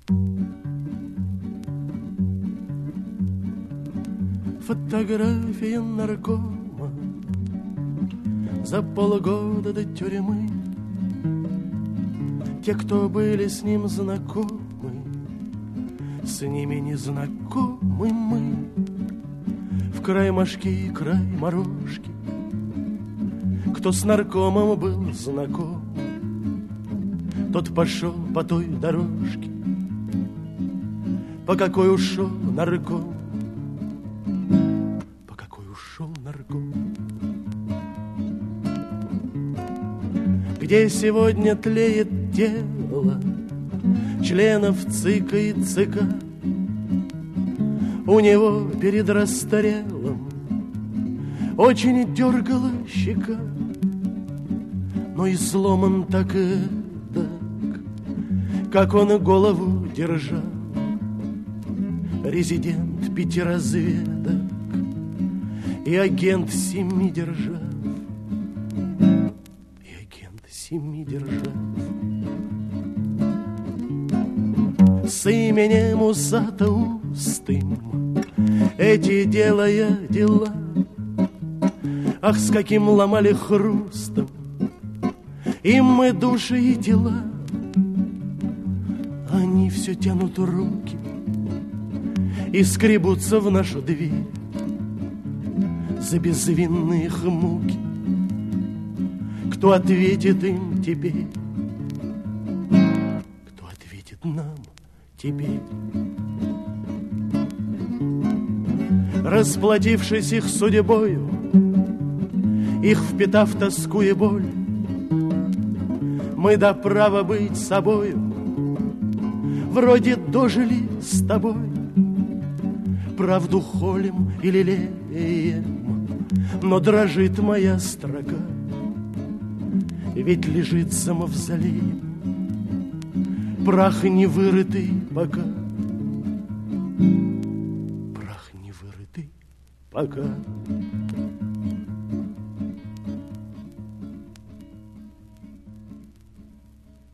Фотография наркома за полгода до тюрьмы. Те, кто были с ним знакомы, с ними не знакомы мы. В край мошки, край морожки. Кто с наркомом был знаком, тот пошел по той дорожке, по какой ушел нарком, по какой ушел нарком. Где сегодня тлеет тело членов ЦИКа и ЦК, у него перед расстрелом очень дергала щека, но изломан так и так, как он голову держал. Резидент 5 разведок и агент 7 держав, и агент 7 держав. С именем усатоустым эти делая дела, ах, с каким ломали хрустом им мы души и тела. Они все тянут руки и скребутся в нашу дверь за безвинные их муки. Кто ответит им теперь? Кто ответит нам теперь? Расплатившись их судьбою, их впитав тоску и боль, мы до права быть собою вроде дожили с тобой. Правду холим и лелеем, но дрожит моя строка, ведь лежит за мавзолеем прах не вырытый пока, прах не вырытый пока.